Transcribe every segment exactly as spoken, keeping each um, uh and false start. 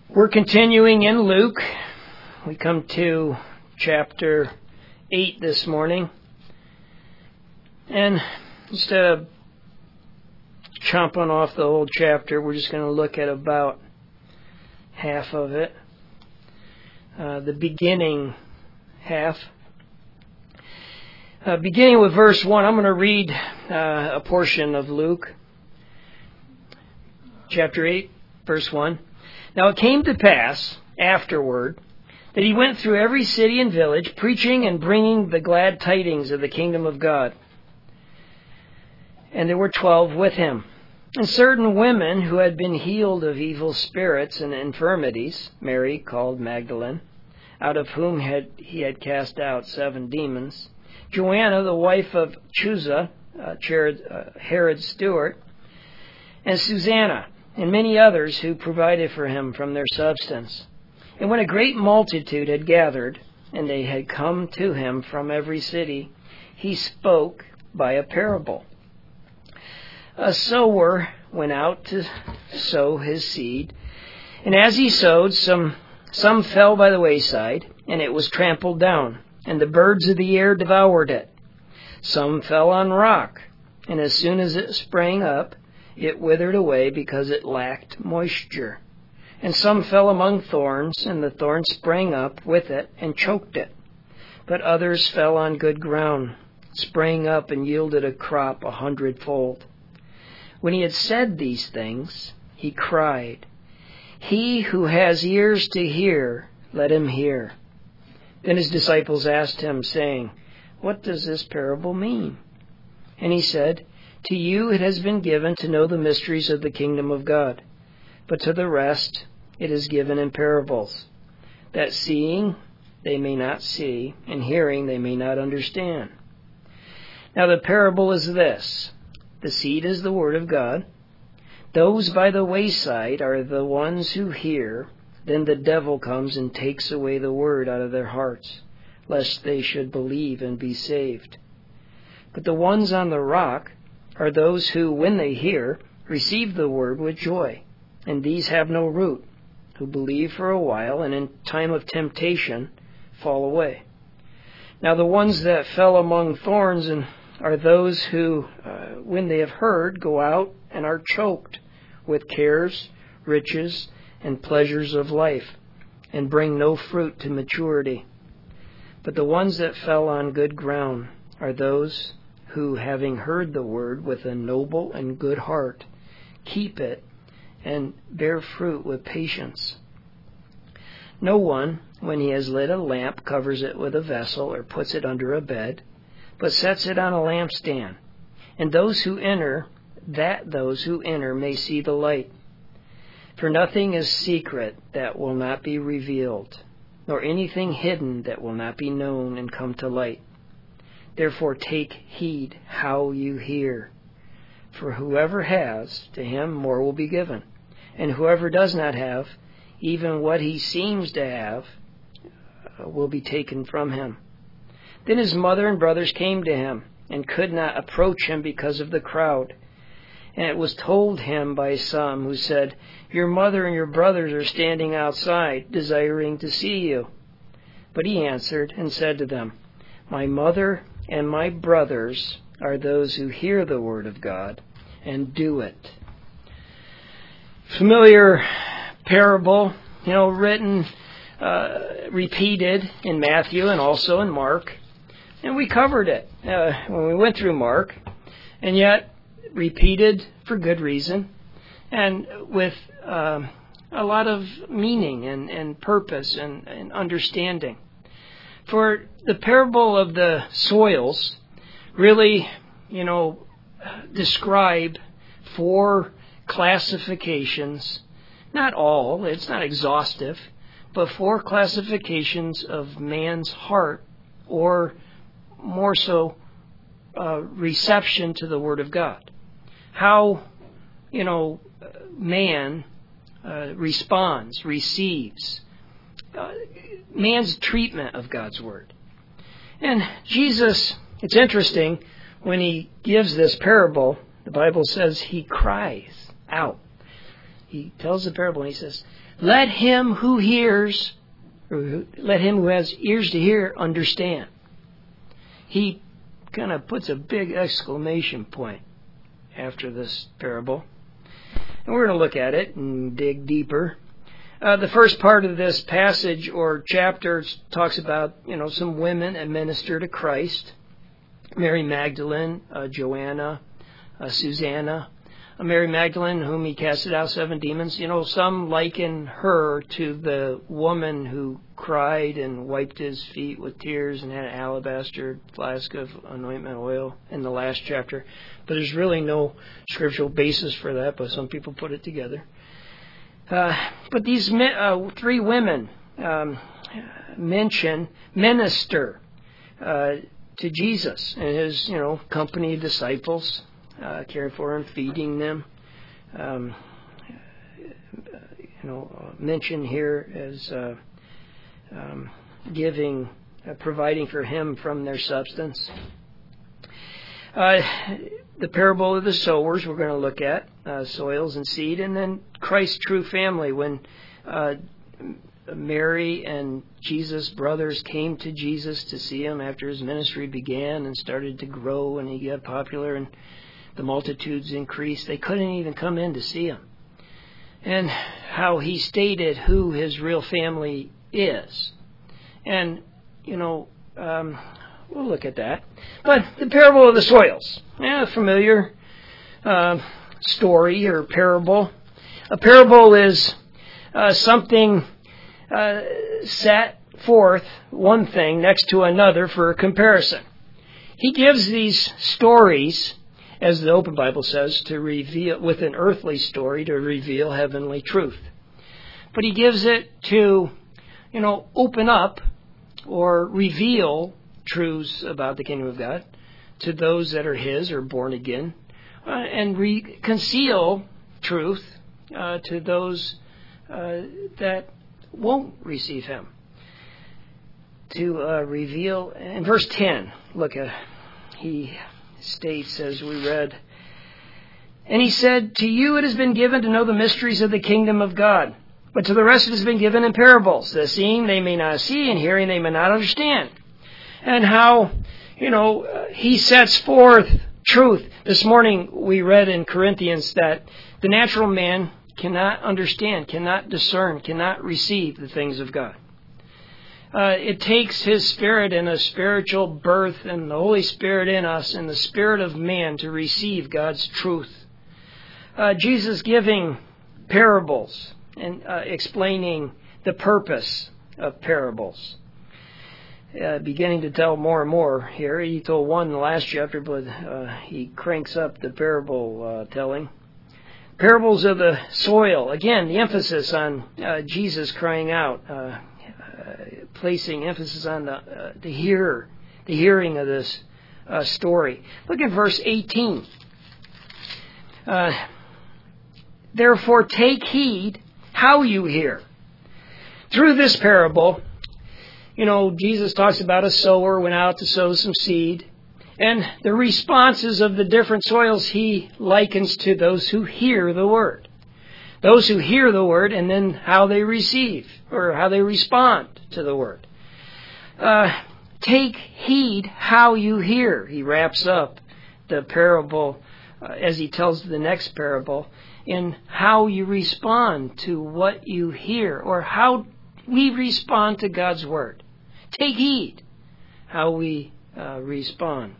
We're continuing in Luke. We come to chapter eight this morning. And instead of chomping off the whole chapter, we're just going to look at about half of it. Uh, the beginning half. Uh, beginning with verse one, I'm going to read uh, a portion of Luke. Chapter eight, verse one. Now it came to pass afterward that he went through every city and village, preaching and bringing the glad tidings of the kingdom of God. And there were twelve with him. And certain women who had been healed of evil spirits and infirmities, Mary called Magdalene, out of whom had he had cast out seven demons, Joanna, the wife of Chuza, uh, Herod's steward, and Susanna, and many others who provided for him from their substance. And when a great multitude had gathered, and they had come to him from every city, he spoke by a parable. A sower went out to sow his seed, and as he sowed, some some fell by the wayside, and it was trampled down, and the birds of the air devoured it. Some fell on rock, and as soon as it sprang up, it withered away because it lacked moisture. And some fell among thorns, and the thorns sprang up with it and choked it. But others fell on good ground, sprang up and yielded a crop a hundredfold. When he had said these things, he cried, "He who has ears to hear, let him hear." Then his disciples asked him, saying, "What does this parable mean?" And he said, "To you it has been given to know the mysteries of the kingdom of God, but to the rest it is given in parables, that seeing they may not see, and hearing they may not understand. Now the parable is this: the seed is the word of God. Those by the wayside are the ones who hear. Then the devil comes and takes away the word out of their hearts, lest they should believe and be saved. But the ones on the rock are those who, when they hear, receive the word with joy. And these have no root, who believe for a while, and in time of temptation fall away. Now the ones that fell among thorns and are those who, uh, when they have heard, go out and are choked with cares, riches, and pleasures of life, and bring no fruit to maturity. But the ones that fell on good ground are those who, having heard the word with a noble and good heart, keep it and bear fruit with patience. No one, when he has lit a lamp, covers it with a vessel or puts it under a bed, but sets it on a lampstand, and those who enter, that those who enter may see the light. For nothing is secret that will not be revealed, nor anything hidden that will not be known and come to light. Therefore take heed how you hear. For whoever has, to him more will be given. And whoever does not have, even what he seems to have, uh, will be taken from him. Then his mother and brothers came to him, and could not approach him because of the crowd. And it was told him by some who said, "Your mother and your brothers are standing outside, desiring to see you." But he answered and said to them, "My mother and my brothers are those who hear the word of God and do it." Familiar parable, you know, written, uh, repeated in Matthew and also in Mark. And we covered it uh, when we went through Mark, and yet repeated for good reason and with uh, a lot of meaning and, and purpose and, and understanding. For the parable of the soils really, you know, describe four classifications, not all, it's not exhaustive, but four classifications of man's heart, or more so, uh, reception to the Word of God. How, you know, man uh, responds, receives, Uh, man's treatment of God's Word. And Jesus, it's interesting, when he gives this parable, the Bible says he cries out. he tells the parable and he says, let him who hears, or let him who has ears to hear, understand. He kind of puts a big exclamation point after this parable. And we're going to look at it and dig deeper. Uh, the first part of this passage or chapter talks about, you know, some women that minister to Christ. Mary Magdalene, uh, Joanna, uh, Susanna. Uh, Mary Magdalene, whom he casted out seven demons. You know, some liken her to the woman who cried and wiped his feet with tears and had an alabaster flask of anointment oil in the last chapter. But there's really no scriptural basis for that, but some people put it together. Uh, but these uh, three women um, mention minister uh, to Jesus and his, you know, company of disciples, uh, caring for and feeding them. Um, you know, mentioned here as uh, um, giving, uh, providing for him from their substance. Uh, the parable of the sowers we're going to look at, uh, soils and seed, and then Christ's true family. When uh, Mary and Jesus' brothers came to Jesus to see him after his ministry began and started to grow and he got popular and the multitudes increased, they couldn't even come in to see him. And how he stated who his real family is. And, you know, um, we'll look at that. But the parable of the soils, yeah, familiar uh, story or parable. A parable is uh, something uh, set forth, one thing next to another for a comparison. He gives these stories, as the Open Bible says, to reveal, with an earthly story, to reveal heavenly truth. But he gives it to, you know, open up or reveal truths about the kingdom of God to those that are his or born again, uh, and re- conceal truth uh, to those uh, that won't receive him. To uh, reveal, in verse ten, look, uh, he states as we read, and he said, to you it has been given to know the mysteries of the kingdom of God, but to the rest it has been given in parables, that seeing they may not see, and hearing they may not understand. And how, you know, uh, he sets forth truth. This morning we read in Corinthians that the natural man cannot understand, cannot discern, cannot receive the things of God. Uh, it takes his spirit and a spiritual birth and the Holy Spirit in us and the spirit of man to receive God's truth. Uh, Jesus giving parables and uh, explaining the purpose of parables. Uh, beginning to tell more and more here. He told one in the last chapter, but uh, he cranks up the parable uh, telling. Parables of the soil. Again, the emphasis on uh, Jesus crying out, uh, uh, placing emphasis on the uh, the hearer, the hearing of this uh, story. Look at verse eighteen. Uh, Therefore, take heed how you hear. Through this parable, you know, Jesus talks about a sower went out to sow some seed. And the responses of the different soils he likens to those who hear the word. Those who hear the word and then how they receive or how they respond to the word. Uh, take heed how you hear. He wraps up the parable uh, as he tells the next parable in how you respond to what you hear or how we respond to God's word. Take heed how we uh, respond.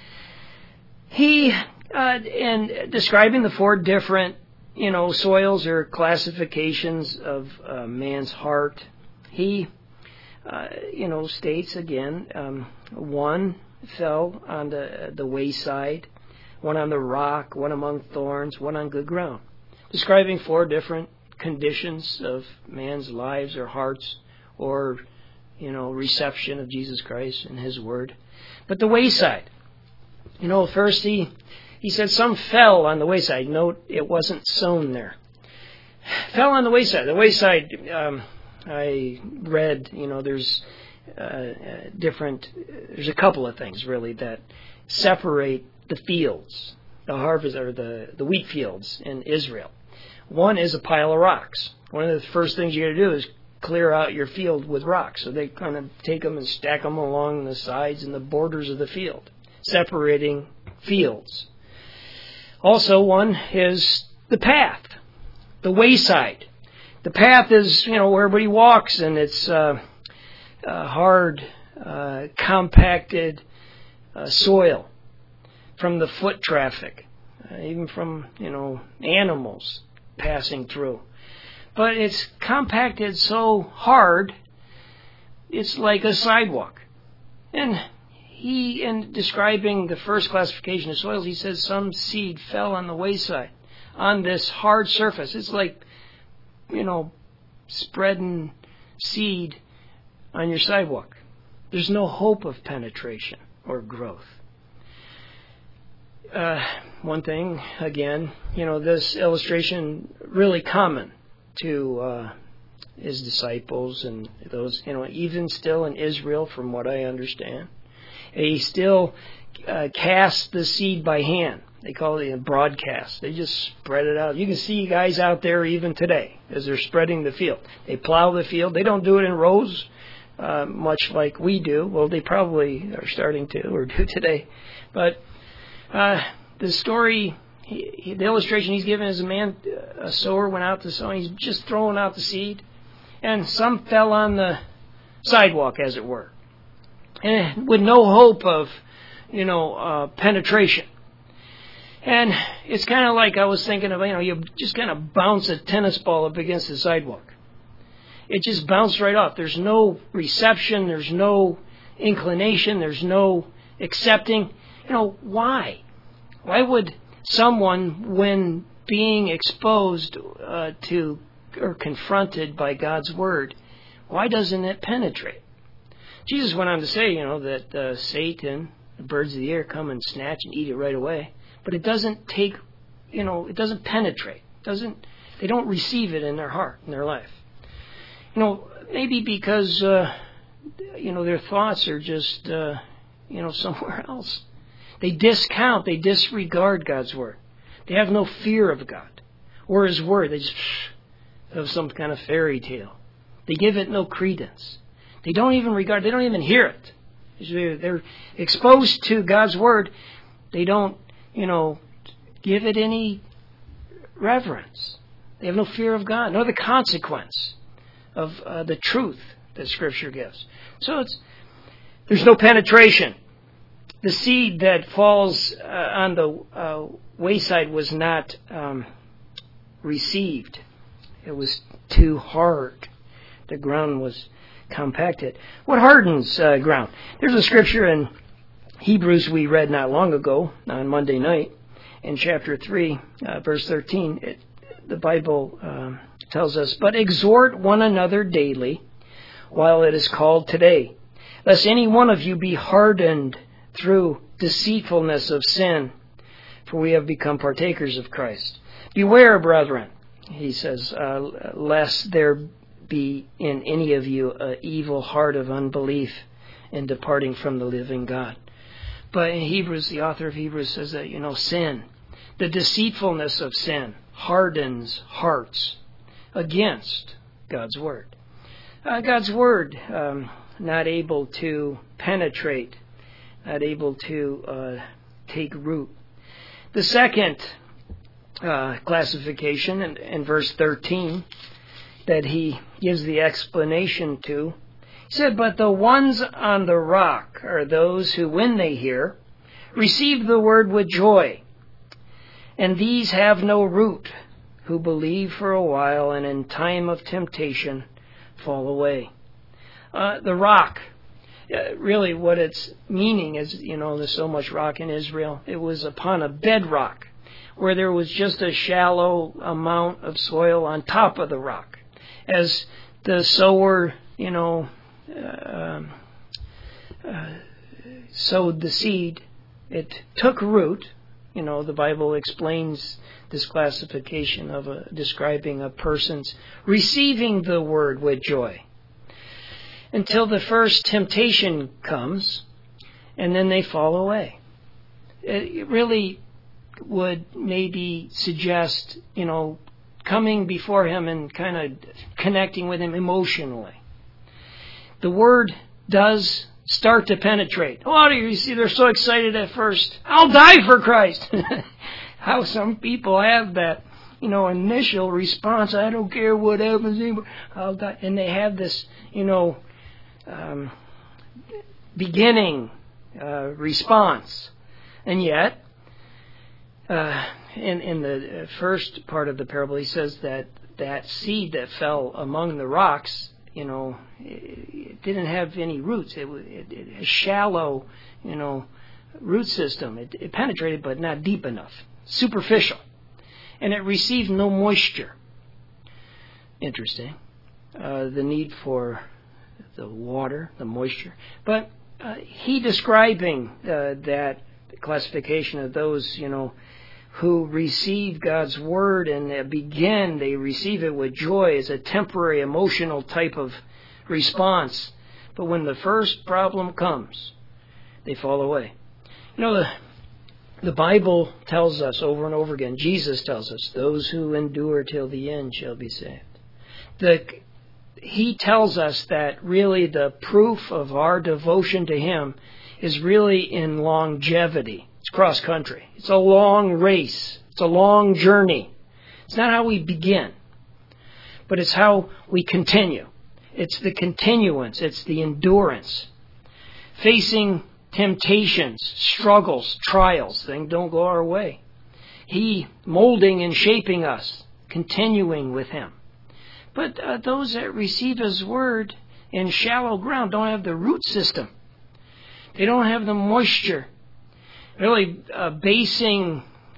He, uh, in describing the four different, you know, soils or classifications of uh, man's heart, he, uh, you know, states again, um, one fell on the, the wayside, one on the rock, one among thorns, one on good ground. Describing four different conditions of man's lives or hearts or, you know, reception of Jesus Christ and his word. But the wayside, you know, first he, he said some fell on the wayside. Note, it wasn't sown there. Fell on the wayside. The wayside, um, I read, you know, there's uh, different, there's a couple of things really that separate the fields, the harvest or the, the wheat fields in Israel. One is a pile of rocks. One of the first things you got to do is clear out your field with rocks. So they kind of take them and stack them along the sides and the borders of the field, separating fields. Also, one is the path, the wayside. The path is, you know, where everybody walks, and it's uh, uh, hard, uh, compacted uh, soil from the foot traffic, uh, even from, you know, animals passing through. But it's compacted so hard, it's like a sidewalk. And he, in describing the first classification of soils, he says some seed fell on the wayside, on this hard surface. It's like, you know, spreading seed on your sidewalk. There's no hope of penetration or growth. Uh, one thing, again, you know, this illustration really common to uh, his disciples and those, you know, even still in Israel, from what I understand. He still uh, casts the seed by hand. They call it a broadcast. They just spread it out. You can see guys out there even today as they're spreading the field. They plow the field. They don't do it in rows, uh, much like we do. Well, they probably are starting to or do today. But uh, the story, he, he, the illustration he's given is a man, a sower went out to sow. And he's just throwing out the seed. And some fell on the sidewalk, as it were. And with no hope of, you know, uh, penetration. And it's kind of like I was thinking of, you know, you just kind of bounce a tennis ball up against the sidewalk. It just bounced right off. There's no reception. There's no inclination. There's no accepting. You know, why? Why would someone, when being exposed uh, to or confronted by God's Word, why doesn't it penetrate? Jesus went on to say, you know, that uh, Satan, the birds of the air, come and snatch and eat it right away. But it doesn't take, you know, it doesn't penetrate. It doesn't, they don't receive it in their heart, in their life. You know, maybe because, uh, you know, their thoughts are just, uh, you know, somewhere else. They discount, they disregard God's Word. They have no fear of God or His Word. They just have some kind of fairy tale. They give it no credence. They don't even regard, they don't even hear it. They're exposed to God's Word. They don't, you know, give it any reverence. They have no fear of God, nor the consequence of uh, the truth that Scripture gives. So it's there's no penetration. The seed that falls uh, on the uh, wayside was not um, received. It was too hard. The ground was compacted. What hardens uh, ground? There's a scripture in Hebrews we read not long ago on Monday night in chapter three, uh, verse thirteen. It, the Bible uh, tells us, "But exhort one another daily while it is called today, lest any one of you be hardened through deceitfulness of sin, for we have become partakers of Christ. Beware, brethren," he says, uh, "lest there be in any of you an evil heart of unbelief in departing from the living God." But in Hebrews, the author of Hebrews says that, you know, sin, the deceitfulness of sin, hardens hearts against God's Word. Uh, God's Word um, not able to penetrate, not able to uh, take root. The second uh, classification in, in verse thirteen that he gives the explanation to, he said, "But the ones on the rock are those who, when they hear, receive the word with joy. And these have no root, who believe for a while, and in time of temptation fall away." Uh, the rock, uh, really what it's meaning is, you know, there's so much rock in Israel. It was upon a bedrock where there was just a shallow amount of soil on top of the rock. As the sower, you know, uh, uh, sowed the seed, it took root. You know, the Bible explains this classification of a, describing a person's receiving the word with joy until the first temptation comes, and then they fall away. It really would maybe suggest, you know, coming before Him and kind of connecting with Him emotionally. The Word does start to penetrate. Oh, you see, they're so excited at first. I'll die for Christ. How some people have that, you know, initial response. I don't care what happens. I'll die. And they have this, you know, um, beginning uh, response. And yet, uh, in, in the first part of the parable, he says that that seed that fell among the rocks, you know, it, it didn't have any roots. It, it, it a shallow, you know, root system. It, it penetrated, but not deep enough. Superficial. And it received no moisture. Interesting. Uh, the need for the water, the moisture. But uh, he describing uh, that classification of those, you know, who receive God's Word and begin, they receive it with joy as a temporary emotional type of response. But when the first problem comes, they fall away. You know, the, the Bible tells us over and over again, Jesus tells us, those who endure till the end shall be saved. The, he tells us that really the proof of our devotion to Him is really in longevity. It's cross country. It's a long race. It's a long journey. It's not how we begin, but it's how we continue. It's the continuance. It's the endurance. Facing temptations, struggles, trials, things don't go our way. He molding and shaping us, continuing with Him. But uh, those that receive His Word in shallow ground don't have the root system. They don't have the moisture. Really uh, basing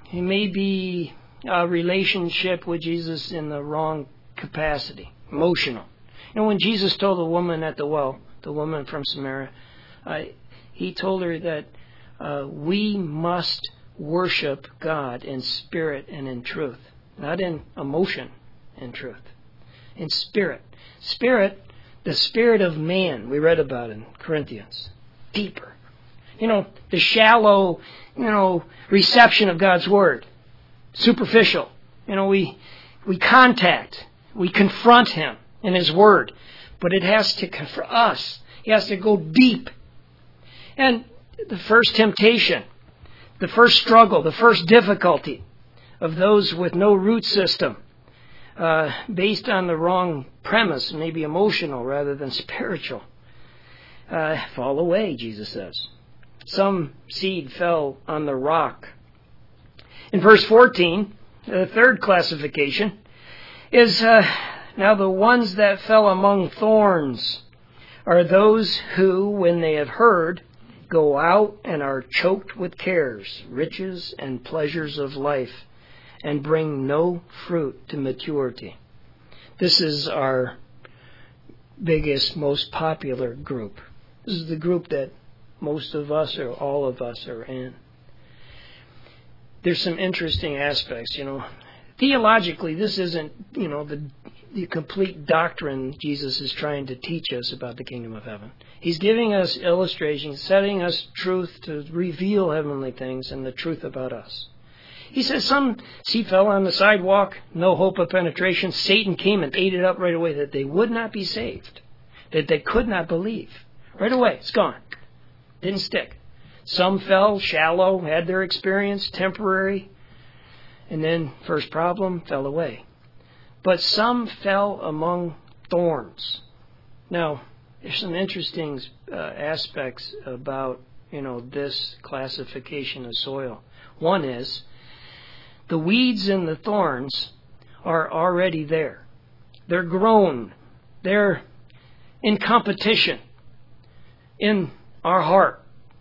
maybe a relationship with Jesus in the wrong capacity, emotional. You know, when Jesus told the woman at the well, the woman from Samaria, uh, He told her that uh, we must worship God in spirit and in truth, not in emotion and truth, in spirit. Spirit, the spirit of man, we read about in Corinthians, deeper. You know, the shallow, you know, reception of God's Word. Superficial. You know, we we contact, we confront Him in His Word. But it has to confront us. He has to go deep. And the first temptation, the first struggle, the first difficulty of those with no root system, uh, based on the wrong premise, maybe emotional rather than spiritual, uh, fall away, Jesus says. Some seed fell on the rock. In verse fourteen, the third classification is, uh, now the ones that fell among thorns are those who, when they have heard, go out and are choked with cares, riches, and pleasures of life, and bring no fruit to maturity. This is our biggest, most popular group. This is the group that most of us or all of us are in. There's some interesting aspects, you know. Theologically, this isn't, you know, the, the complete doctrine Jesus is trying to teach us about the kingdom of heaven. He's giving us illustrations, setting us truth to reveal heavenly things and the truth about us. He says some seed fell on the sidewalk, no hope of penetration. Satan came and ate it up right away, that they would not be saved, that they could not believe. Right away, it's gone. Didn't stick. Some fell shallow, had their experience, temporary, and then first problem, fell away. But some fell among thorns. Now, there's some interesting uh, aspects about, you know, this classification of soil. One is, the weeds and the thorns are already there. They're grown. They're in competition in our heart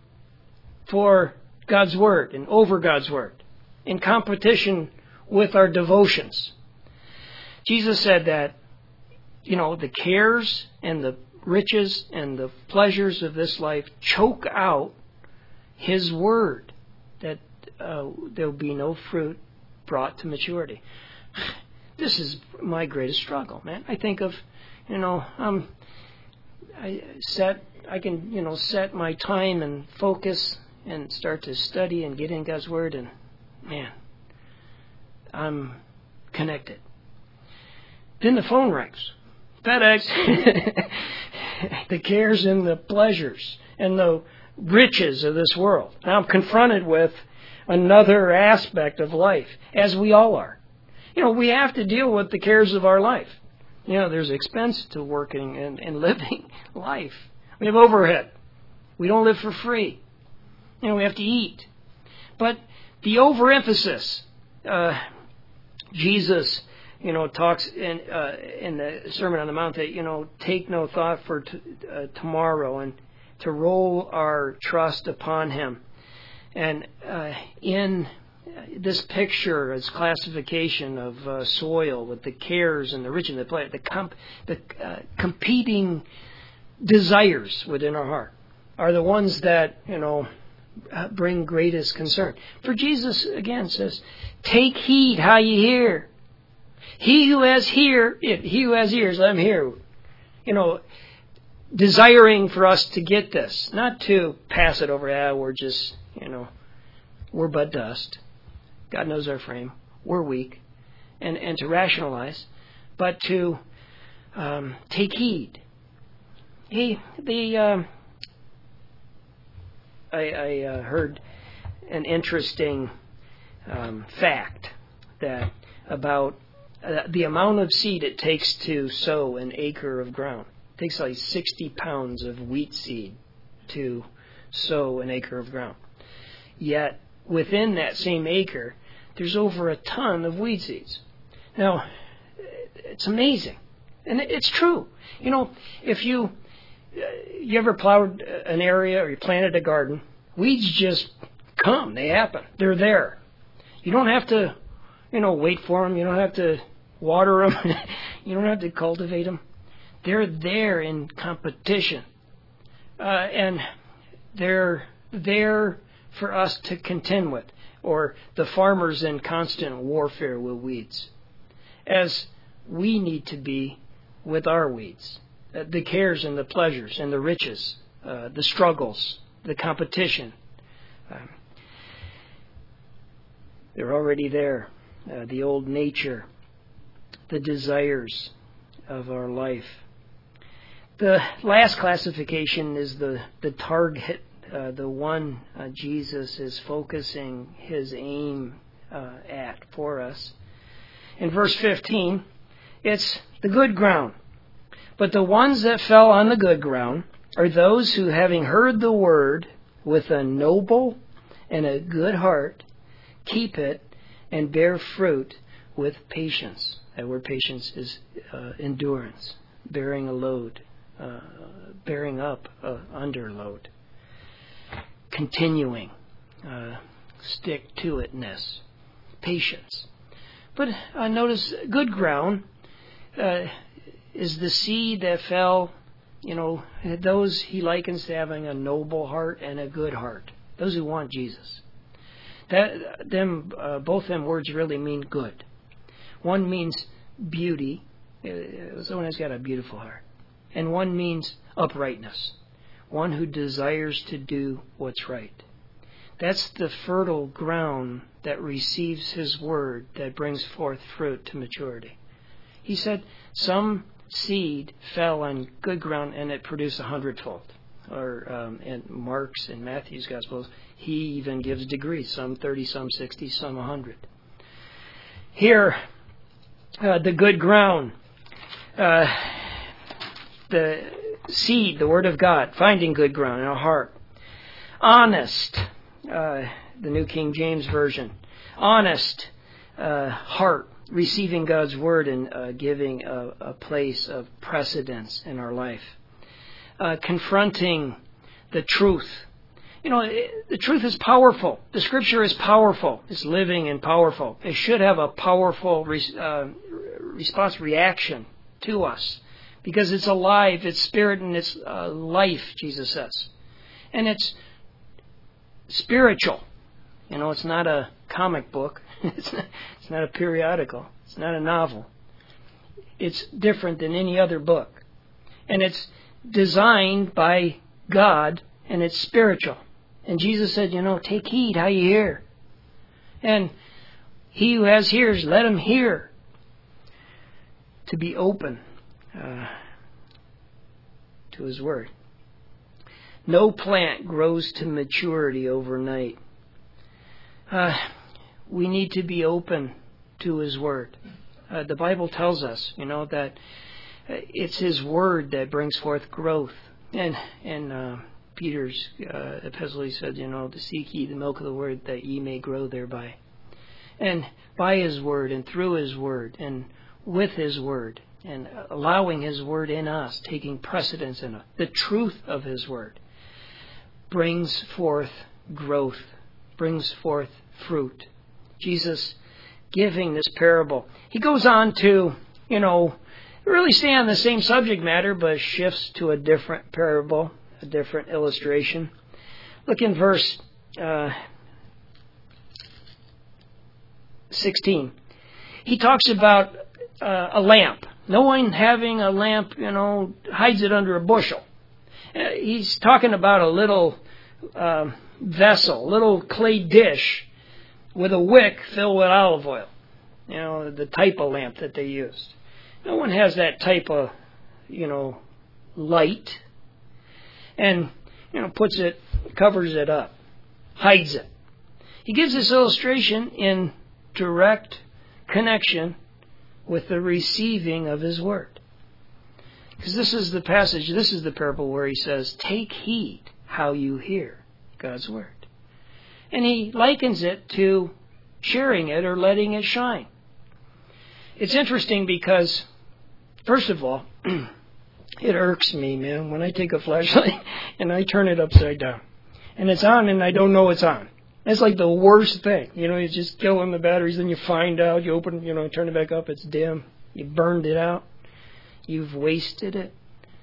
for God's Word and over God's Word, in competition with our devotions. Jesus said that, you know, the cares and the riches and the pleasures of this life choke out His Word, that uh, there will be no fruit brought to maturity. This is my greatest struggle, man. I think of, you know, um, I set, I can, you know, set my time and focus and start to study and get in God's Word, and man, I'm connected. Then the phone rings. FedEx. The cares and the pleasures and the riches of this world. Now I'm confronted with another aspect of life, as we all are. You know, we have to deal with the cares of our life. You know, there's expense to working and, and living life. We have overhead. We don't live for free. You know, we have to eat. But the overemphasis, uh, Jesus, you know, talks in uh, in the Sermon on the Mount that, you know, take no thought for t- uh, tomorrow, and to roll our trust upon Him. And uh, in this picture, this classification of uh, soil with the cares and the rich and the play, the, comp- the uh, competing desires within our heart are the ones that, you know, bring greatest concern. For Jesus, again, says, take heed how you hear. He who has hear, he who has ears, let him hear. You know, desiring for us to get this, not to pass it over. Ah, we're just, you know, we're but dust. God knows our frame. We're weak, and and to rationalize, but to um, take heed. He the um, I, I uh, heard an interesting um, fact that about uh, the amount of seed it takes to sow an acre of ground. It takes like sixty pounds of wheat seed to sow an acre of ground. Yet within that same acre, there's over a ton of weed seeds. Now, it's amazing, and it's true. You know, if you you ever plowed an area or you planted a garden, weeds just come. They happen. They're there. You don't have to, you know, wait for them. You don't have to water them. You don't have to cultivate them. They're there in competition, uh, and they're there for us to contend with, or the farmer's in constant warfare with weeds, as we need to be with our weeds. Uh, the cares and the pleasures and the riches, uh, the struggles, the competition. Um, they're already there. Uh, the old nature, the desires of our life. The last classification is the, the target, uh, the one uh, Jesus is focusing his aim uh, at for us. In verse fifteen, it's the good ground. But the ones that fell on the good ground are those who, having heard the word with a noble and a good heart, keep it and bear fruit with patience. That word patience is uh, endurance, bearing a load, uh, bearing up uh, under load, continuing, uh, stick-to-itness, patience. But uh, notice good ground uh, is the seed that fell, you know, those he likens to having a noble heart and a good heart. Those who want Jesus. That them uh, both them words really mean good. One means beauty. Someone has got a beautiful heart. And one means uprightness. One who desires to do what's right. That's the fertile ground that receives his word, that brings forth fruit to maturity. He said some seed fell on good ground and it produced a hundredfold. Or um, in Mark's and Matthew's Gospels, he even gives degrees, some thirty, some sixty, some one hundred. Here, uh, the good ground, uh, the seed, the Word of God, finding good ground in our heart. Honest, uh, the New King James Version, honest uh, heart, receiving God's Word and uh, giving a, a place of precedence in our life. Uh, confronting the truth. You know, it, the truth is powerful. The Scripture is powerful. It's living and powerful. It should have a powerful re- uh, response, reaction to us. Because it's alive, it's spirit, and it's uh, life, Jesus says. And it's spiritual. You know, it's not a comic book. It's not, it's not a periodical. It's not a novel. It's different than any other book. And it's designed by God, and it's spiritual. And Jesus said, you know, take heed how you hear. And he who has ears, let him hear. to be open uh, to His Word. No plant grows to maturity overnight. Uh, we need to be open to His Word. Uh, the Bible tells us, you know, that it's His Word that brings forth growth. And and uh, Peter's uh, epistle, he said, you know, to seek ye the milk of the Word that ye may grow thereby. And by His Word and through His Word and with His Word and allowing His Word in us, taking precedence in it, the truth of His Word brings forth growth, brings forth fruit. Jesus giving this parable. He goes on to, you know, really stay on the same subject matter, but shifts to a different parable, a different illustration. Look in verse uh, sixteen. He talks about uh, a lamp. No one having a lamp, you know, hides it under a bushel. Uh, he's talking about a little uh, vessel, little clay dish with a wick filled with olive oil. You know, the type of lamp that they used. No one has that type of, you know, light. And, you know, puts it, covers it up, hides it. He gives this illustration in direct connection with the receiving of His Word. Because this is the passage, this is the parable where He says, take heed how you hear God's Word. And He likens it to sharing it or letting it shine. It's interesting because, first of all, it irks me, man, when I take a flashlight and I turn it upside down. And it's on and I don't know it's on. It's like the worst thing. You know, you just killing the batteries, then you find out, you open, you know, turn it back up, it's dim. You burned it out. You've wasted it.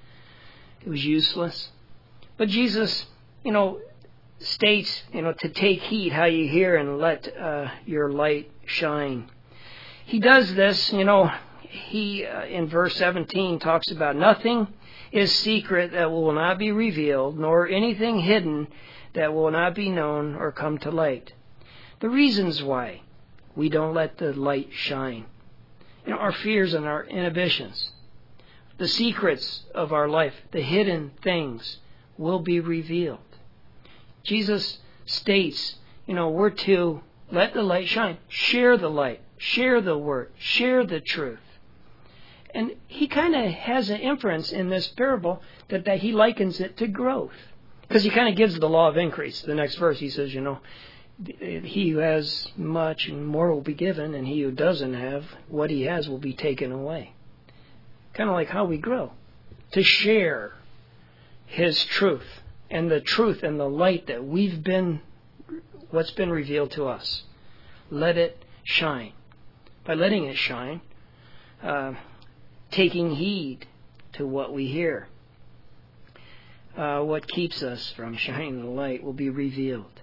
It was useless. But Jesus, you know, states, you know, to take heed how you hear and let uh, your light shine. He does this, you know, he, uh, in verse seventeen, talks about nothing is secret that will not be revealed, nor anything hidden that will not be known or come to light. The reasons why we don't let the light shine. You know, our fears and our inhibitions. The secrets of our life, the hidden things, will be revealed. Jesus states, you know, we're to let the light shine. Share the light. Share the Word. Share the truth. And he kind of has an inference in this parable that, that he likens it to growth. Because he kind of gives the law of increase. The next verse he says, you know, he who has much and more will be given, and he who doesn't have, what he has will be taken away. Kind of like how we grow. To share His truth and the truth and the light that we've been, what's been revealed to us. Let it shine. By letting it shine, uh, taking heed to what we hear. Uh, what keeps us from shining the light will be revealed.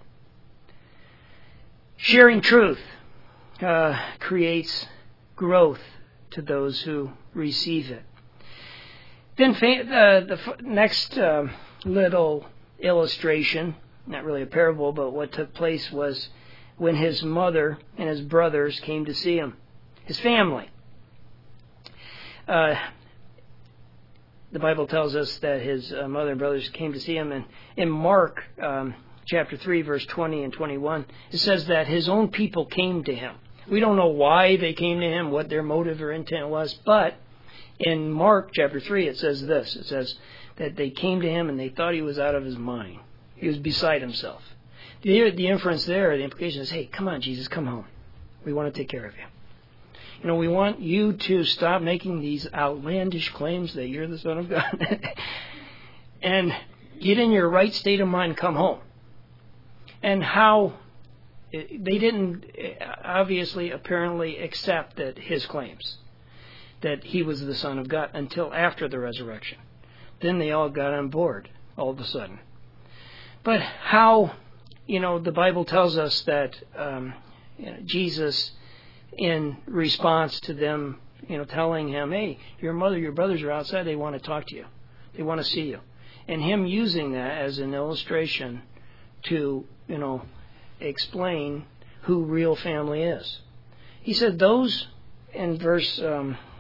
Sharing truth uh, creates growth to those who receive it. Then uh, the f- next uh, little illustration, not really a parable, but what took place was when his mother and his brothers came to see him, his family. Uh, the Bible tells us that his uh, mother and brothers came to see him. And in Mark um, chapter three, verse twenty and twenty-one, it says that his own people came to him. We don't know why they came to him, what their motive or intent was, but in Mark chapter three, it says this. It says that they came to him and they thought he was out of his mind. He was beside himself. The, the inference there, the implication is, hey, come on, Jesus, come home. We want to take care of you. You know, we want you to stop making these outlandish claims that you're the Son of God. And get in your right state of mind, come home. And how they didn't obviously, apparently accept that his claims that he was the Son of God until after the resurrection. Then they all got on board all of a sudden. But how, you know, the Bible tells us that um, you know, Jesus, in response to them, you know, telling him, hey, your mother, your brothers are outside, they want to talk to you. They want to see you. And him using that as an illustration to, you know, explain who real family is. He said those, in verse um,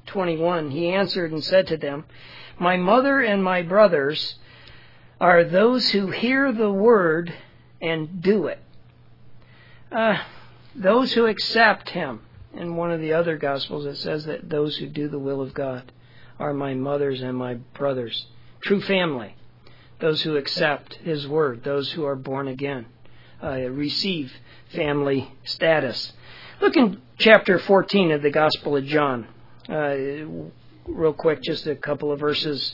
twenty-one, he answered and said to them, "My mother and my brothers are those who hear the word and do it." Uh, those who accept him. In one of the other Gospels it says that those who do the will of God are my mothers and my brothers. True family. Those who accept his word. Those who are born again. Uh, receive family status. Look in chapter fourteen of the Gospel of John. Uh, real quick, just a couple of verses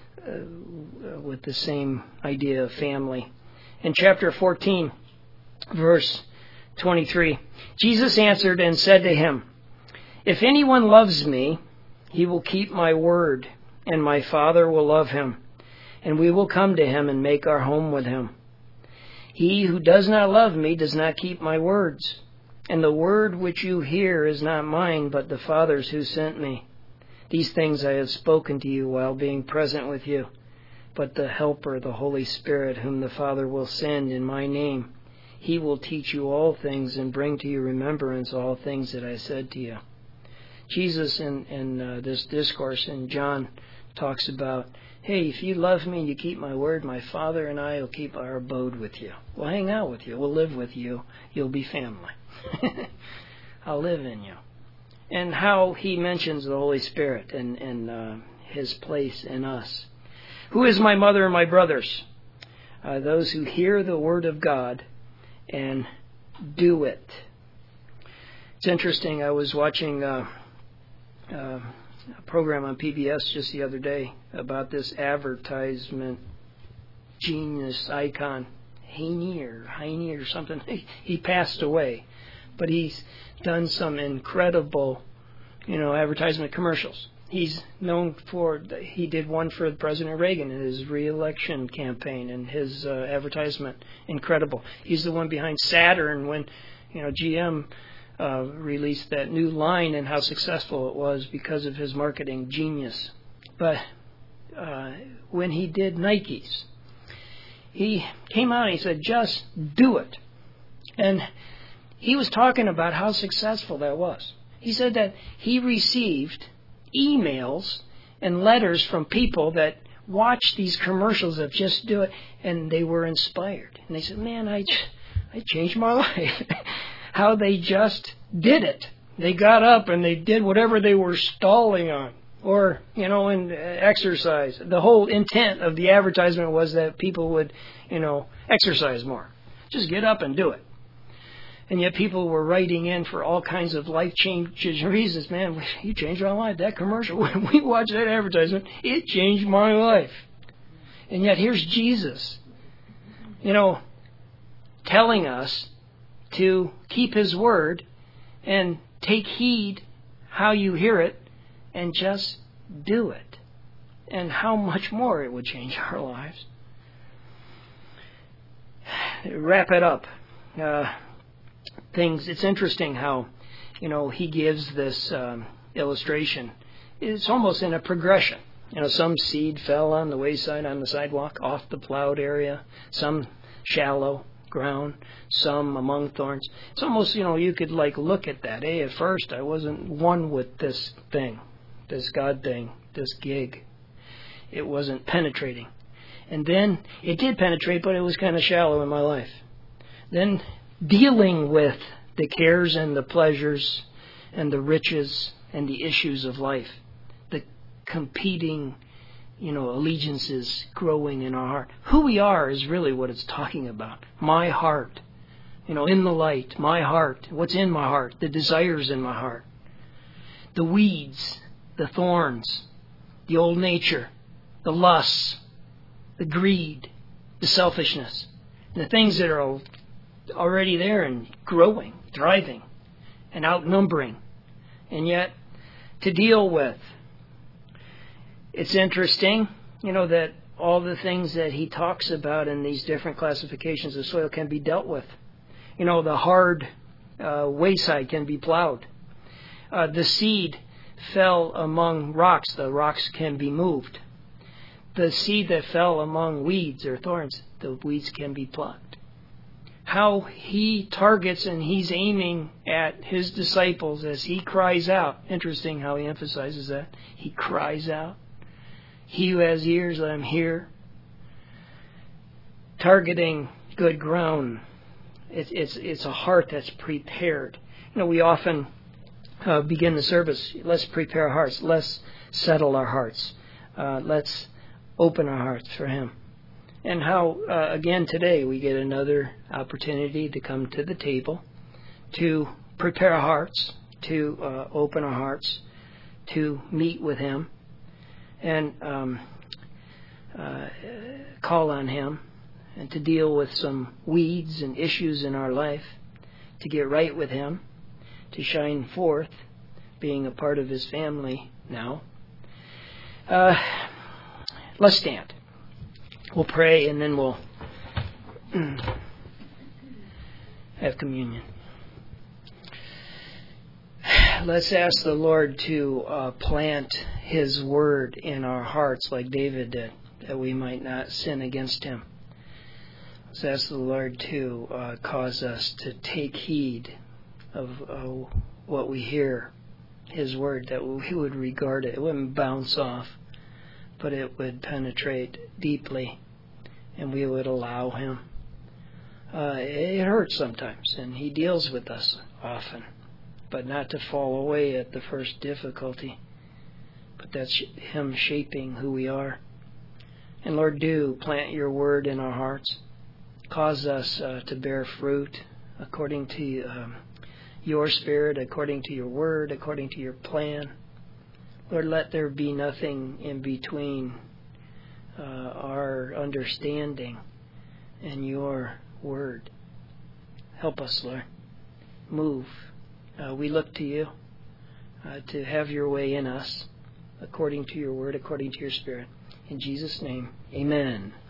uh, with the same idea of family. In chapter fourteen, verse twenty-three, Jesus answered and said to him, "If anyone loves me, he will keep my word, and my Father will love him, and we will come to him and make our home with him. He who does not love me does not keep my words. And the word which you hear is not mine, but the Father's who sent me. These things I have spoken to you while being present with you. But the Helper, the Holy Spirit, whom the Father will send in my name, he will teach you all things and bring to your remembrance all things that I said to you." Jesus in, in uh, this discourse in John talks about, hey, if you love me and you keep my word, my Father and I will keep our abode with you. We'll hang out with you. We'll live with you. You'll be family. I'll live in you. And how he mentions the Holy Spirit and, and uh, his place in us. Who is my mother and my brothers? Uh, those who hear the word of God and do it. It's interesting. I was watching uh, uh, a program on P B S just the other day about this advertisement genius icon, Haney or Haney or something. He passed away, but he's done some incredible, you know, advertisement commercials. He's known for, he did one for President Reagan in his re-election campaign, and his uh, advertisement, incredible. He's the one behind Saturn when, you know, G M uh, released that new line, and how successful it was because of his marketing genius. But uh, when he did Nike's, he came out and he said, "Just do it." And he was talking about how successful that was. He said that he received emails and letters from people that watched these commercials of Just Do It, and they were inspired. And they said, "Man, I, I changed my life." How they just did it. They got up and they did whatever they were stalling on. Or, you know, in exercise. The whole intent of the advertisement was that people would, you know, exercise more. Just get up and do it. And yet people were writing in for all kinds of life-changing reasons. "Man, you changed my life. That commercial, when we watched that advertisement, it changed my life." And yet here's Jesus, you know, telling us to keep his word and take heed how you hear it and just do it. And how much more it would change our lives. Wrap it up. Uh, things. It's interesting how, you know, he gives this um, illustration. It's almost in a progression. You know, some seed fell on the wayside, on the sidewalk, off the plowed area. Some shallow ground, some among thorns. It's almost, you know, you could like look at that. Hey, at first I wasn't one with this thing, this God thing, this gig. It wasn't penetrating. And then it did penetrate, but it was kind of shallow in my life. Then dealing with the cares and the pleasures and the riches and the issues of life, the competing, you know, allegiances growing in our heart. Who we are is really what it's talking about. My heart, you know, in the light, my heart, what's in my heart, the desires in my heart, the weeds, the thorns, the old nature, the lusts, the greed, the selfishness, and the things that are already there and growing, thriving, and outnumbering, and yet to deal with. It's interesting, you know, that all the things that he talks about in these different classifications of soil can be dealt with. You know, the hard uh, wayside can be plowed. Uh, the seed fell among rocks. The rocks can be moved. The seed that fell among weeds or thorns, the weeds can be plucked. how he targets and he's aiming at his disciples as he cries out. Interesting how he emphasizes that. He cries out. He who has ears, let him hear. Targeting good ground. It's it's it's a heart that's prepared. You know, we often uh, begin the service. Let's prepare our hearts. Let's settle our hearts. Uh, let's open our hearts for Him. And how, uh, again, today we get another opportunity to come to the table, to prepare our hearts, to uh, open our hearts, to meet with Him, and um, uh, call on Him, and to deal with some weeds and issues in our life, to get right with Him, to shine forth, being a part of His family now. Uh, let's stand. We'll pray, and then we'll have communion. Let's ask the Lord to uh, plant His word in our hearts like David did, that we might not sin against Him. Let's ask the Lord to uh, cause us to take heed of uh, what we hear, His word, that we would regard it. It wouldn't bounce off, but it would penetrate deeply, and we would allow Him. Uh, it hurts sometimes, and He deals with us often, but not to fall away at the first difficulty, but that's Him shaping who we are. And Lord, do plant Your word in our hearts. Cause us uh, to bear fruit according to um, Your Spirit, according to Your word, according to Your plan. Lord, let there be nothing in between uh, our understanding and Your word. Help us, Lord. Move. Uh, we look to You uh, to have Your way in us, according to Your word, according to Your Spirit. In Jesus' name, amen.